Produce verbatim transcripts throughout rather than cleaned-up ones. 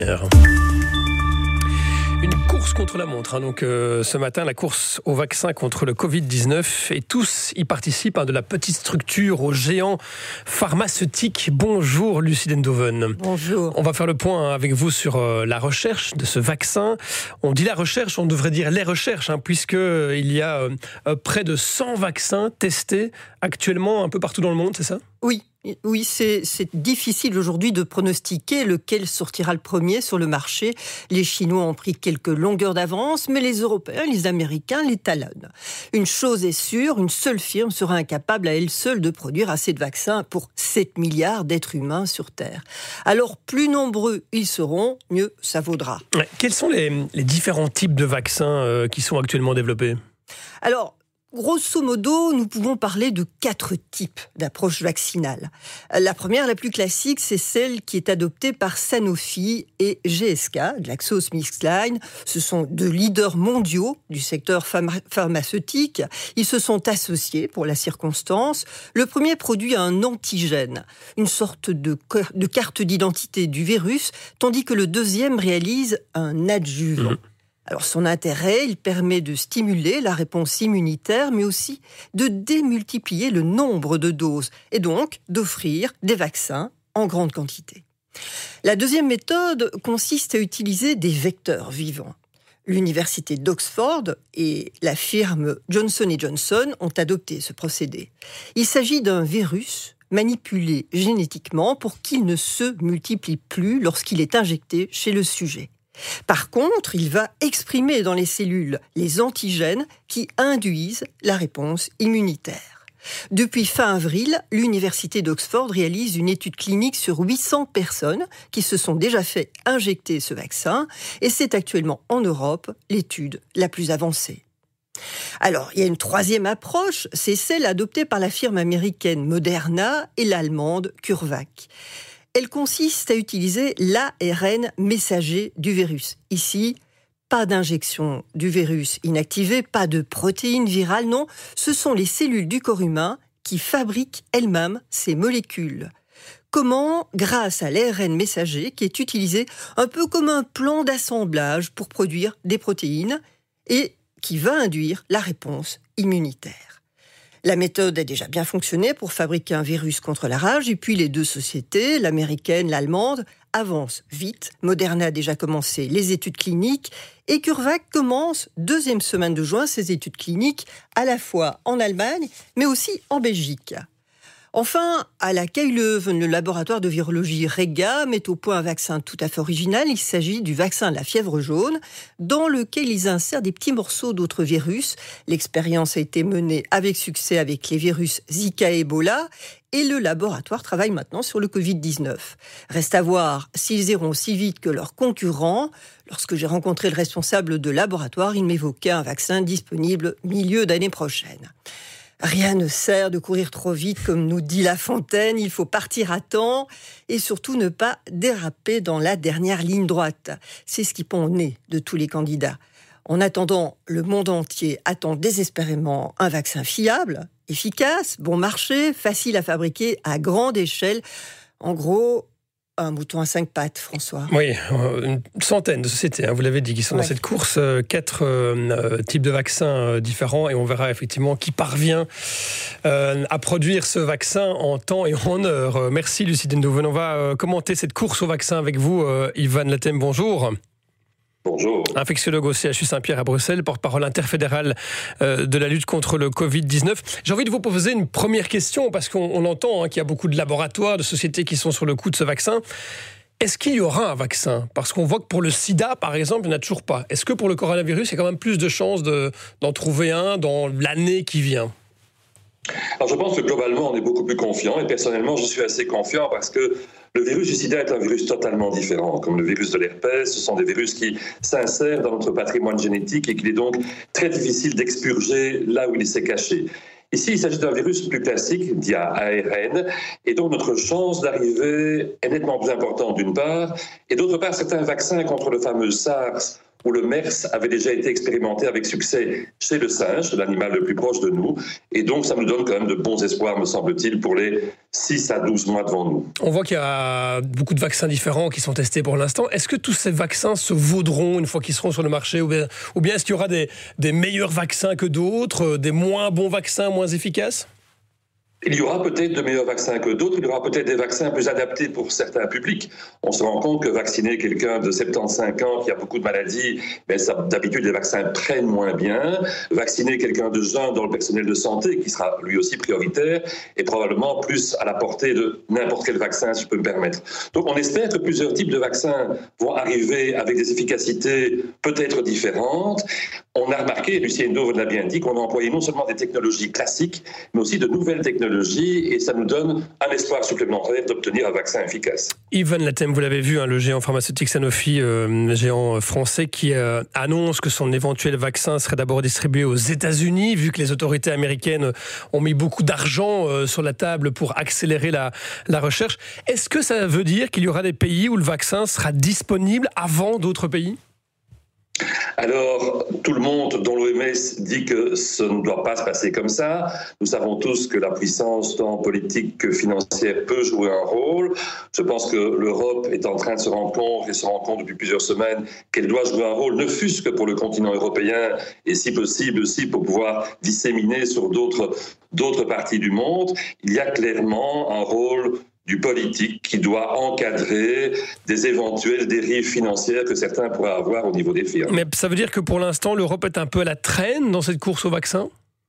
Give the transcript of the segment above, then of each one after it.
Une course contre la montre, hein. donc euh, ce matin la course au vaccin contre le covid dix-neuf et tous y participent, hein, de la petite structure au géant pharmaceutique. Bonjour Lucie Dendoven. Bonjour. On va faire le point avec vous sur euh, la recherche de ce vaccin. On dit la recherche, on devrait dire les recherches, hein, puisque euh, il y a euh, près de cent vaccins testés actuellement un peu partout dans le monde, c'est ça ? Oui. Oui, c'est, c'est difficile aujourd'hui de pronostiquer lequel sortira le premier sur le marché. Les Chinois ont pris quelques longueurs d'avance, mais les Européens, les Américains les talonnent. Une chose est sûre, une seule firme sera incapable à elle seule de produire assez de vaccins pour sept milliards d'êtres humains sur Terre. Alors, plus nombreux ils seront, mieux ça vaudra. Ouais. Quels sont les, les différents types de vaccins euh, qui sont actuellement développés ? Alors, grosso modo, nous pouvons parler de quatre types d'approches vaccinales. La première, la plus classique, c'est celle qui est adoptée par Sanofi et G S K, GlaxoSmithKline. Ce sont deux leaders mondiaux du secteur pharma- pharmaceutique. Ils se sont associés pour la circonstance. Le premier produit un antigène, une sorte de, de carte d'identité du virus, tandis que le deuxième réalise un adjuvant. Mmh. Alors son intérêt, il permet de stimuler la réponse immunitaire, mais aussi de démultiplier le nombre de doses et donc d'offrir des vaccins en grande quantité. La deuxième méthode consiste à utiliser des vecteurs vivants. L'université d'Oxford et la firme Johnson and Johnson ont adopté ce procédé. Il s'agit d'un virus manipulé génétiquement pour qu'il ne se multiplie plus lorsqu'il est injecté chez le sujet. Par contre, il va exprimer dans les cellules les antigènes qui induisent la réponse immunitaire. Depuis fin avril, l'université d'Oxford réalise une étude clinique sur huit cents personnes qui se sont déjà fait injecter ce vaccin et c'est actuellement en Europe l'étude la plus avancée. Alors, il y a une troisième approche, c'est celle adoptée par la firme américaine Moderna et l'allemande CureVac. Elle consiste à utiliser l'A R N messager du virus. Ici, pas d'injection du virus inactivé, pas de protéines virales, non. Ce sont les cellules du corps humain qui fabriquent elles-mêmes ces molécules. Comment ? Grâce à l'A R N messager qui est utilisé un peu comme un plan d'assemblage pour produire des protéines et qui va induire la réponse immunitaire. La méthode a déjà bien fonctionné pour fabriquer un virus contre la rage, et puis les deux sociétés, l'américaine, l'allemande, avancent vite. Moderna a déjà commencé les études cliniques, et CureVac commence, deuxième semaine de juin, ses études cliniques, à la fois en Allemagne, mais aussi en Belgique. Enfin, à la K U Leuven, le laboratoire de virologie Rega met au point un vaccin tout à fait original. Il s'agit du vaccin de la fièvre jaune, dans lequel ils insèrent des petits morceaux d'autres virus. L'expérience a été menée avec succès avec les virus Zika et Ebola, et le laboratoire travaille maintenant sur le covid dix-neuf. Reste à voir s'ils iront aussi vite que leurs concurrents. Lorsque j'ai rencontré le responsable de laboratoire, il m'évoquait un vaccin disponible milieu d'année prochaine. Rien ne sert de courir trop vite, comme nous dit La Fontaine. Il faut partir à temps et surtout ne pas déraper dans la dernière ligne droite. C'est ce qui pend au nez de tous les candidats. En attendant, le monde entier attend désespérément un vaccin fiable, efficace, bon marché, facile à fabriquer à grande échelle. En gros, un mouton à cinq pattes, François. Oui, une centaine de sociétés, hein, vous l'avez dit, qui sont ouais. dans cette course. Euh, quatre euh, types de vaccins euh, différents et on verra effectivement qui parvient euh, à produire ce vaccin en temps et en heure. Merci Lucie Dendoven. On va euh, commenter cette course au vaccin avec vous. Euh, Ivan Latem, bonjour. Bonjour. Infectiologue au C H U Saint-Pierre à Bruxelles, porte-parole interfédéral euh, de la lutte contre le covid dix-neuf. J'ai envie de vous poser une première question, parce qu'on on entend hein, qu'il y a beaucoup de laboratoires, de sociétés qui sont sur le coup de ce vaccin. Est-ce qu'il y aura un vaccin ? Parce qu'on voit que pour le sida, par exemple, il n'y en a toujours pas. Est-ce que pour le coronavirus, il y a quand même plus de chances de, d'en trouver un dans l'année qui vient ? Alors je pense que globalement on est beaucoup plus confiant et personnellement je suis assez confiant parce que le virus du sida est un virus totalement différent. Comme le virus de l'herpès, ce sont des virus qui s'insèrent dans notre patrimoine génétique et qu'il est donc très difficile d'expurger là où il s'est caché. Ici, il s'agit d'un virus plus classique, dit A R N, et donc notre chance d'arriver est nettement plus importante d'une part, et d'autre part, certains vaccins contre le fameux SARS où le MERS avait déjà été expérimenté avec succès chez le singe, l'animal le plus proche de nous. Et donc, ça nous donne quand même de bons espoirs, me semble-t-il, pour les six à douze mois devant nous. On voit qu'il y a beaucoup de vaccins différents qui sont testés pour l'instant. Est-ce que tous ces vaccins se vaudront une fois qu'ils seront sur le marché, ou bien, ou bien est-ce qu'il y aura des, des meilleurs vaccins que d'autres, des moins bons vaccins, moins efficaces ? Il y aura peut-être de meilleurs vaccins que d'autres, il y aura peut-être des vaccins plus adaptés pour certains publics. On se rend compte que vacciner quelqu'un de soixante-quinze ans qui a beaucoup de maladies, ben ça, d'habitude les vaccins prennent moins bien. Vacciner quelqu'un de jeune dans le personnel de santé, qui sera lui aussi prioritaire, est probablement plus à la portée de n'importe quel vaccin, si je peux me permettre. Donc on espère que plusieurs types de vaccins vont arriver avec des efficacités peut-être différentes. On a remarqué, et Lucie Endo l'a bien dit, qu'on a employé non seulement des technologies classiques, mais aussi de nouvelles technologies, et ça nous donne un espoir supplémentaire d'obtenir un vaccin efficace. Yves Van Latem, vous l'avez vu, hein, le géant pharmaceutique Sanofi, euh, géant français, qui euh, annonce que son éventuel vaccin serait d'abord distribué aux États-Unis, vu que les autorités américaines ont mis beaucoup d'argent euh, sur la table pour accélérer la, la recherche. Est-ce que ça veut dire qu'il y aura des pays où le vaccin sera disponible avant d'autres pays ? Alors, tout le monde, dont l'O M S, dit que ce ne doit pas se passer comme ça. Nous savons tous que la puissance, tant politique que financière, peut jouer un rôle. Je pense que l'Europe est en train de se rendre compte, et se rend compte depuis plusieurs semaines, qu'elle doit jouer un rôle, ne fût-ce que pour le continent européen, et si possible aussi pour pouvoir disséminer sur d'autres, d'autres parties du monde. Il y a clairement un rôle du politique qui doit encadrer des éventuelles dérives financières que certains pourraient avoir au niveau des firmes. Mais ça veut dire que pour l'instant, l'Europe est un peu à la traîne dans cette course au vaccin ?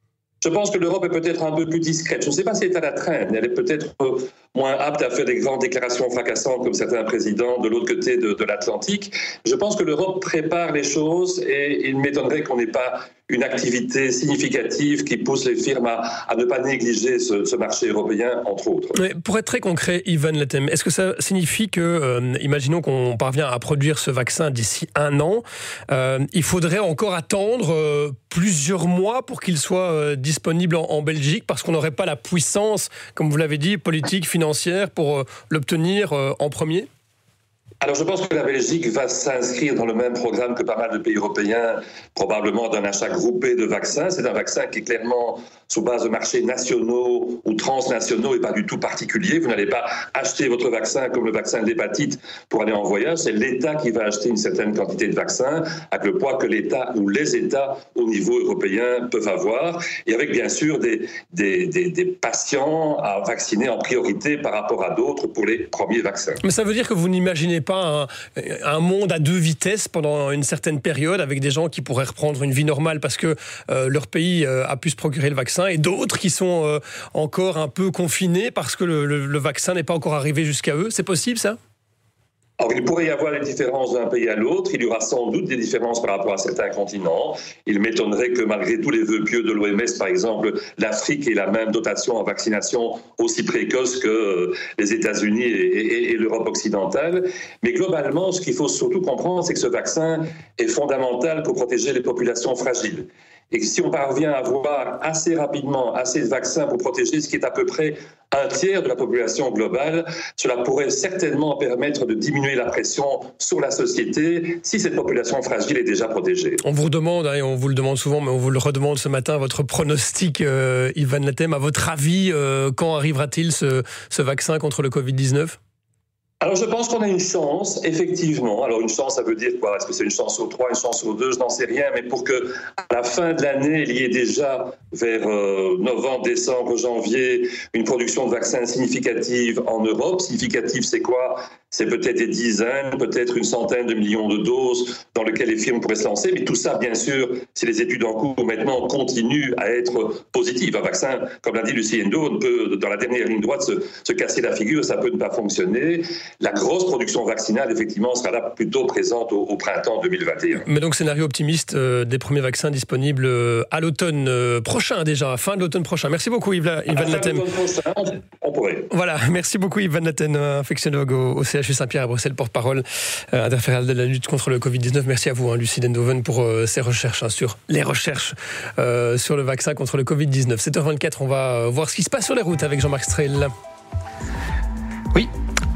Je pense que l'Europe est peut-être un peu plus discrète. Je ne sais pas si elle est à la traîne. Elle est peut-être moins apte à faire des grandes déclarations fracassantes comme certains présidents de l'autre côté de, de l'Atlantique. Je pense que l'Europe prépare les choses et il m'étonnerait qu'on n'ait pas une activité significative qui pousse les firmes à, à ne pas négliger ce, ce marché européen, entre autres. Mais pour être très concret, Yves Van Latem, est-ce que ça signifie que, euh, imaginons qu'on parvient à produire ce vaccin d'ici un an, euh, il faudrait encore attendre euh, plusieurs mois pour qu'il soit euh, disponible en, en Belgique, parce qu'on n'aurait pas la puissance, comme vous l'avez dit, politique, financière, pour euh, l'obtenir euh, en premier ? Alors je pense que la Belgique va s'inscrire dans le même programme que pas mal de pays européens, probablement d'un achat groupé de vaccins. C'est un vaccin qui est clairement sous base de marchés nationaux ou transnationaux et pas du tout particulier. Vous n'allez pas acheter votre vaccin comme le vaccin de l'hépatite pour aller en voyage. C'est l'État qui va acheter une certaine quantité de vaccins avec le poids que l'État ou les États au niveau européen peuvent avoir et avec bien sûr des, des, des, des patients à vacciner en priorité par rapport à d'autres pour les premiers vaccins. Mais ça veut dire que vous n'imaginez pas un, un monde à deux vitesses pendant une certaine période avec des gens qui pourraient reprendre une vie normale parce que euh, leur pays euh, a pu se procurer le vaccin et d'autres qui sont euh, encore un peu confinés parce que le, le, le vaccin n'est pas encore arrivé jusqu'à eux. C'est possible ça ? Alors, il pourrait y avoir des différences d'un pays à l'autre. Il y aura sans doute des différences par rapport à certains continents. Il m'étonnerait que malgré tous les vœux pieux de l'O M S, par exemple, l'Afrique ait la même dotation en vaccination aussi précoce que les États-Unis et, et, et l'Europe occidentale. Mais globalement, ce qu'il faut surtout comprendre, c'est que ce vaccin est fondamental pour protéger les populations fragiles. Et si on parvient à avoir assez rapidement assez de vaccins pour protéger ce qui est à peu près un tiers de la population globale, cela pourrait certainement permettre de diminuer la pression sur la société si cette population fragile est déjà protégée. On vous redemande, et on vous le demande souvent, mais on vous le redemande ce matin, votre pronostic, euh, Yves Van Latem, à votre avis, euh, quand arrivera-t-il ce, ce vaccin contre le covid dix-neuf ? Alors je pense qu'on a une chance, effectivement. Alors une chance, ça veut dire quoi ? Est-ce que c'est une chance sur trois, une chance sur deux ? Je n'en sais rien. Mais pour que à la fin de l'année, il y ait déjà vers euh, novembre, décembre, janvier, une production de vaccins significative en Europe. Significative, c'est quoi ? C'est peut-être des dizaines, peut-être une centaine de millions de doses dans lesquelles les firmes pourraient se lancer. Mais tout ça, bien sûr, si les études en cours maintenant continuent à être positives. Un vaccin, comme l'a dit Lucie Endo, on peut, dans la dernière ligne droite, se, se casser la figure, ça peut ne pas fonctionner. La grosse production vaccinale, effectivement, sera là plutôt présente au, au printemps deux mille vingt et un. Mais donc, scénario optimiste, euh, des premiers vaccins disponibles euh, à l'automne euh, prochain déjà, fin de l'automne prochain. Merci beaucoup Yves, Yves Van Latem. On, on pourrait. Voilà, merci beaucoup Yves Van Latem, infectiologue au, au C H U Saint-Pierre à Bruxelles, porte-parole euh, interfédéral de la lutte contre le covid dix-neuf. Merci à vous, hein, Lucie Dendoven, pour euh, ces recherches, hein, sur les recherches euh, sur le vaccin contre le covid dix-neuf. sept heures vingt-quatre, on va euh, voir ce qui se passe sur les routes avec Jean-Marc Strehl. Oui.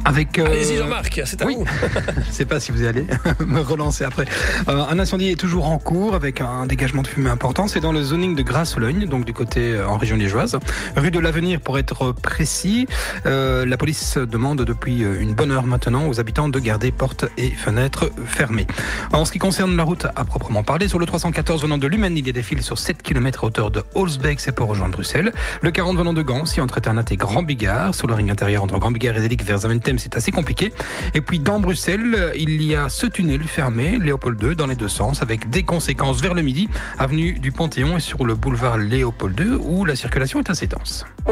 Avec, euh... Allez-y Jean-Marc, c'est à oui. vous. Je ne sais pas si vous allez me relancer après. Euh, un incendie est toujours en cours avec un dégagement de fumée important. C'est dans le zoning de Grasse-Sologne, donc du côté euh, en région liégeoise. Rue de l'Avenir pour être précis. Euh, la police demande depuis une bonne heure maintenant aux habitants de garder portes et fenêtres fermées. En ce qui concerne la route à proprement parler, sur le trois cent quatorze venant de Lummen, il y a des files sur sept kilomètres à hauteur de Holzbeek, c'est pour rejoindre Bruxelles. Le quarante venant de Gand, si entre Eternat et Grand Bigard, sur le ring intérieur entre Grand Bigard et Zelig vers Zaventem, c'est assez compliqué. Et puis dans Bruxelles, il y a ce tunnel fermé, Léopold deux, dans les deux sens, avec des conséquences vers le midi, avenue du Panthéon et sur le boulevard Léopold deux, où la circulation est assez dense.